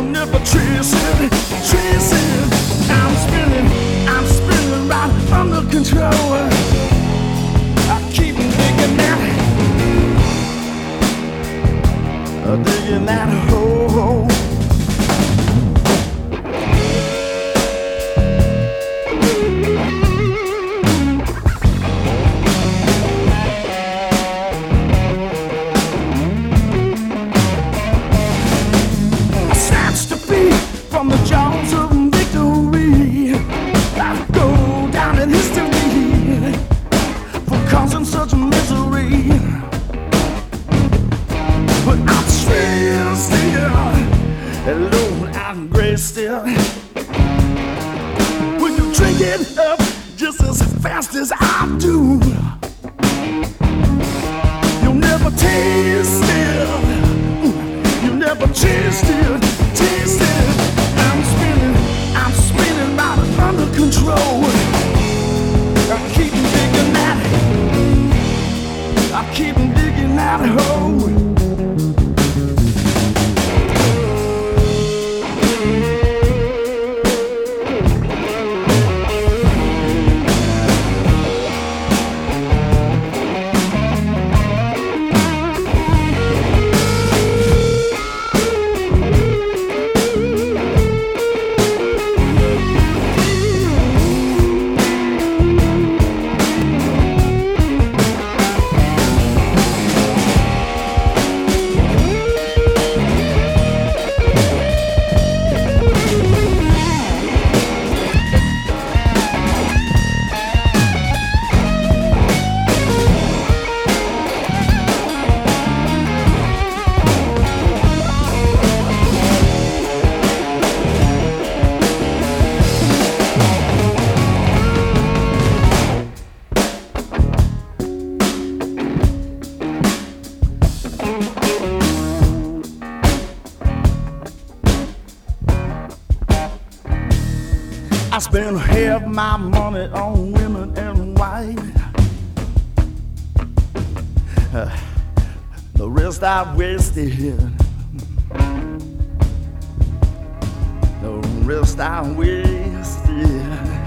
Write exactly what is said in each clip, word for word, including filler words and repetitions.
You'll never trace it, trace it. I'm spinning, I'm spinning right under control. I keep digging that, digging that hole. From the jaws of victory, I go down in history for causing such misery. But I'm still, still, alone and gray still. When you drink it up just as fast as I do, you'll never taste it. You'll never taste it, taste it. I'm spinning, I'm spinning right under control. I keep digging that, I keep digging that hole. I spend half my money on women and wine. Uh, the rest I wasted. The rest I wasted.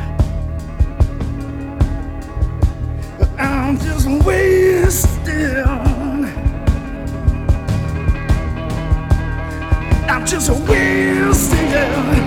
I'm just wasted. I'm just wasted.